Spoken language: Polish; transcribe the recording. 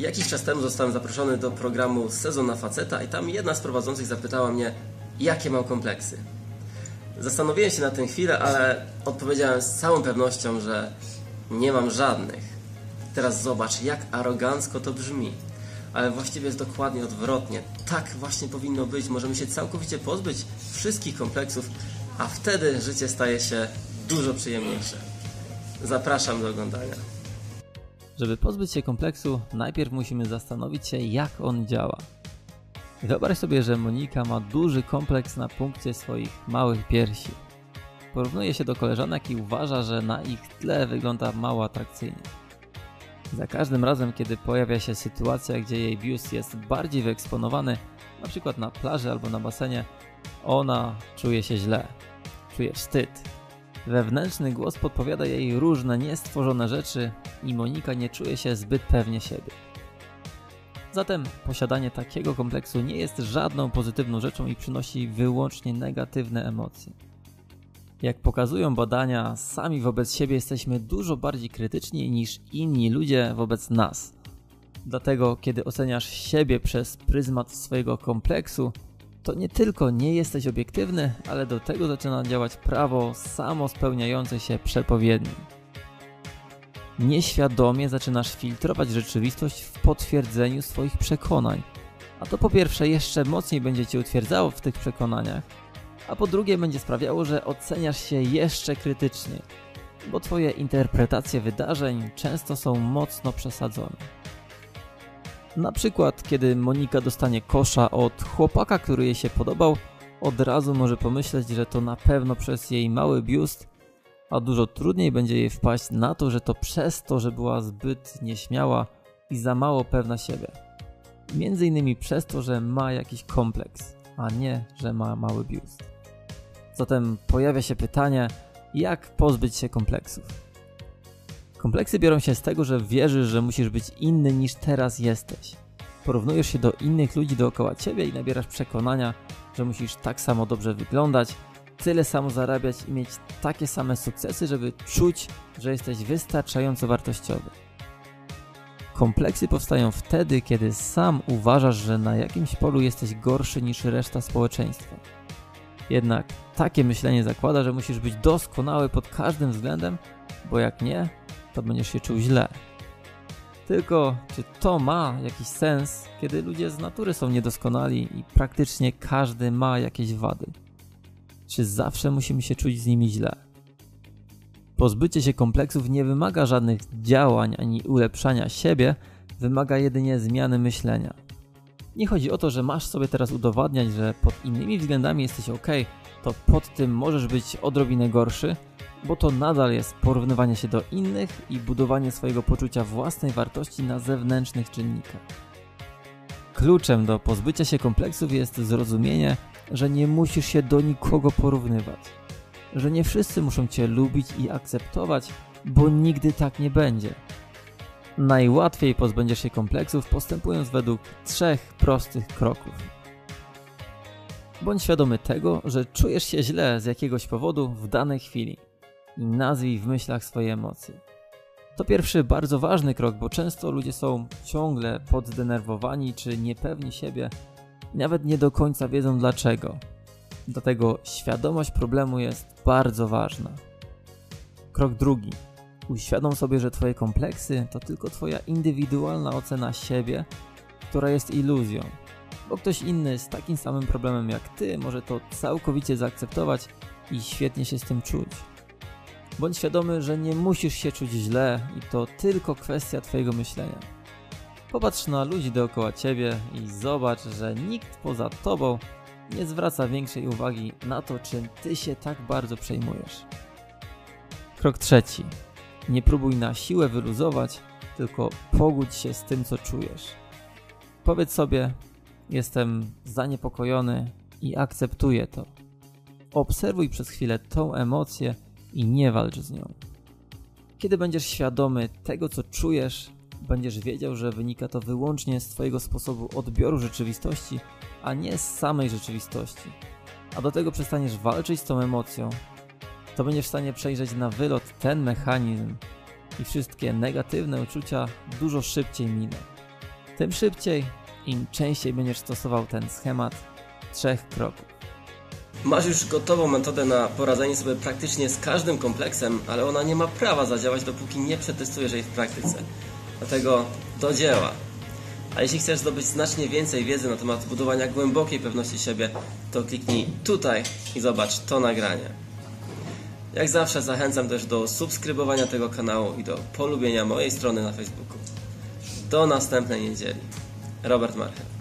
Jakiś czas temu zostałem zaproszony do programu Sezon na faceta i tam jedna z prowadzących zapytała mnie, jakie mam kompleksy. Zastanowiłem się na tę chwilę, ale odpowiedziałem z całą pewnością, że nie mam żadnych. Teraz zobacz, jak arogancko to brzmi. Ale właściwie jest dokładnie odwrotnie. Tak właśnie powinno być. Możemy się całkowicie pozbyć wszystkich kompleksów, a wtedy życie staje się dużo przyjemniejsze. Zapraszam do oglądania. Żeby pozbyć się kompleksu, najpierw musimy zastanowić się, jak on działa. Wyobraź sobie, że Monika ma duży kompleks na punkcie swoich małych piersi. Porównuje się do koleżanek i uważa, że na ich tle wygląda mało atrakcyjnie. Za każdym razem, kiedy pojawia się sytuacja, gdzie jej biust jest bardziej wyeksponowany, np. na plaży albo na basenie, ona czuje się źle. Czuje wstyd. Wewnętrzny głos podpowiada jej różne niestworzone rzeczy i Monika nie czuje się zbyt pewnie siebie. Zatem posiadanie takiego kompleksu nie jest żadną pozytywną rzeczą i przynosi wyłącznie negatywne emocje. Jak pokazują badania, sami wobec siebie jesteśmy dużo bardziej krytyczni niż inni ludzie wobec nas. Dlatego, kiedy oceniasz siebie przez pryzmat swojego kompleksu, to nie tylko nie jesteś obiektywny, ale do tego zaczyna działać prawo samospełniające się przepowiedni. Nieświadomie zaczynasz filtrować rzeczywistość w potwierdzeniu swoich przekonań. A to po pierwsze jeszcze mocniej będzie cię utwierdzało w tych przekonaniach, a po drugie będzie sprawiało, że oceniasz się jeszcze krytyczniej, bo twoje interpretacje wydarzeń często są mocno przesadzone. Na przykład, kiedy Monika dostanie kosza od chłopaka, który jej się podobał, od razu może pomyśleć, że to na pewno przez jej mały biust, a dużo trudniej będzie jej wpaść na to, że to przez to, że była zbyt nieśmiała i za mało pewna siebie. Między innymi przez to, że ma jakiś kompleks, a nie, że ma mały biust. Zatem pojawia się pytanie, jak pozbyć się kompleksów? Kompleksy biorą się z tego, że wierzysz, że musisz być inny niż teraz jesteś. Porównujesz się do innych ludzi dookoła ciebie i nabierasz przekonania, że musisz tak samo dobrze wyglądać, tyle samo zarabiać i mieć takie same sukcesy, żeby czuć, że jesteś wystarczająco wartościowy. Kompleksy powstają wtedy, kiedy sam uważasz, że na jakimś polu jesteś gorszy niż reszta społeczeństwa. Jednak takie myślenie zakłada, że musisz być doskonały pod każdym względem, bo jak nie, to będziesz się czuł źle. Tylko czy to ma jakiś sens, kiedy ludzie z natury są niedoskonali i praktycznie każdy ma jakieś wady? Czy zawsze musimy się czuć z nimi źle? Pozbycie się kompleksów nie wymaga żadnych działań ani ulepszania siebie, wymaga jedynie zmiany myślenia. Nie chodzi o to, że masz sobie teraz udowadniać, że pod innymi względami jesteś ok, to pod tym możesz być odrobinę gorszy, bo to nadal jest porównywanie się do innych i budowanie swojego poczucia własnej wartości na zewnętrznych czynnikach. Kluczem do pozbycia się kompleksów jest zrozumienie, że nie musisz się do nikogo porównywać. Że nie wszyscy muszą cię lubić i akceptować, bo nigdy tak nie będzie. Najłatwiej pozbędziesz się kompleksów postępując według 3 prostych kroków. Bądź świadomy tego, że czujesz się źle z jakiegoś powodu w danej chwili i nazwij w myślach swoje emocje. To pierwszy bardzo ważny krok, bo często ludzie są ciągle poddenerwowani czy niepewni siebie i nawet nie do końca wiedzą dlaczego. Dlatego świadomość problemu jest bardzo ważna. Krok drugi. Uświadom sobie, że twoje kompleksy to tylko twoja indywidualna ocena siebie, która jest iluzją. Bo ktoś inny z takim samym problemem jak ty może to całkowicie zaakceptować i świetnie się z tym czuć. Bądź świadomy, że nie musisz się czuć źle i to tylko kwestia twojego myślenia. Popatrz na ludzi dookoła ciebie i zobacz, że nikt poza tobą nie zwraca większej uwagi na to, czym ty się tak bardzo przejmujesz. Krok trzeci. Nie próbuj na siłę wyluzować, tylko pogódź się z tym, co czujesz. Powiedz sobie, jestem zaniepokojony i akceptuję to. Obserwuj przez chwilę tą emocję i nie walcz z nią. Kiedy będziesz świadomy tego, co czujesz, będziesz wiedział, że wynika to wyłącznie z twojego sposobu odbioru rzeczywistości, a nie z samej rzeczywistości. A do tego przestaniesz walczyć z tą emocją, to będziesz w stanie przejrzeć na wylot ten mechanizm i wszystkie negatywne uczucia dużo szybciej miną. tym szybciej, im częściej będziesz stosował ten schemat 3 kroków. Masz już gotową metodę na poradzenie sobie praktycznie z każdym kompleksem, ale ona nie ma prawa zadziałać, dopóki nie przetestujesz jej w praktyce. Dlatego do dzieła. A jeśli chcesz zdobyć znacznie więcej wiedzy na temat budowania głębokiej pewności siebie, to kliknij tutaj i zobacz to nagranie. Jak zawsze zachęcam też do subskrybowania tego kanału i do polubienia mojej strony na Facebooku. Do następnej niedzieli. Robert Marchew.